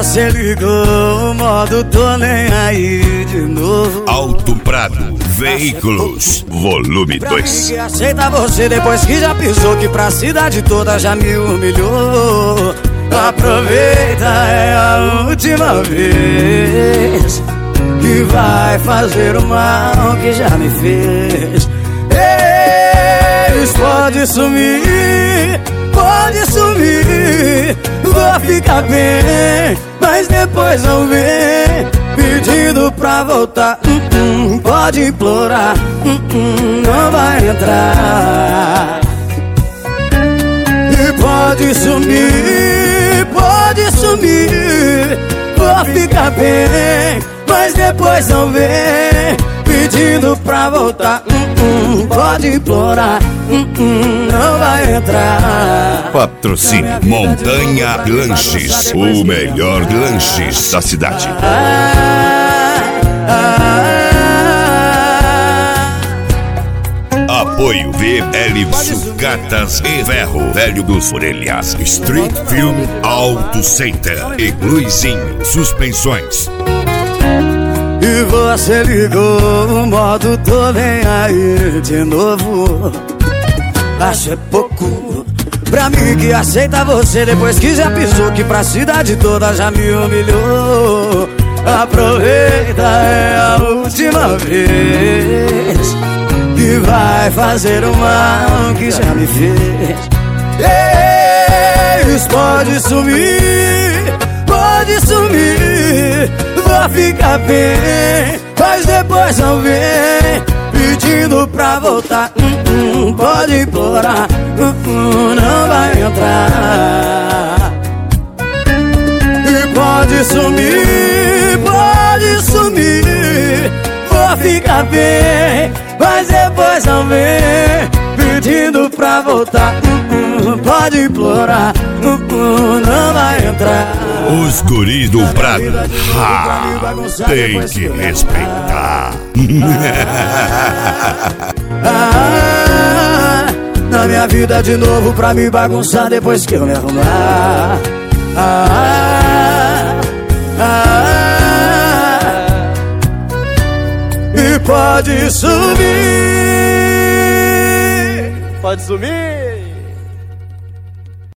você ligou, o modo tô nem aí de novo. Alto Prado Veículos, volume 2. Que aceita você depois que já pisou, que pra cidade toda já me humilhou. Aproveita, é a última vez que vai fazer o mal que já me fez. Eles pode sumir, vou ficar bem, mas depois não vem pedindo pra voltar. Pode implorar, não vai entrar. E pode sumir, vou ficar bem, mas depois não vem pedindo pra voltar. Pode implorar, não vai entrar. Patrocínio Montanha Lanches, o melhor de lanches da cidade. Apoio VL Sucatas e Ferro Velho dos Orelhas, Street Film Auto Center e Luizinho Suspensões. E você ligou, o modo tô nem aí de novo. Acho é pouco pra mim que aceita você depois que já pisou, que pra cidade toda já me humilhou. Aproveita, é a última vez que vai fazer o mal que já me fez. Eles pode sumir, vou ficar bem, mas depois não vem pedindo pra voltar. Pode implorar, não vai entrar. E pode sumir, vou ficar bem, mas depois não vem pedindo pra voltar. Pode implorar, não vai entrar. Os guris do Prado, tem que respeitar. Na minha vida de novo pra me bagunçar depois que eu me arrumar. E pode sumir, Pode sumir.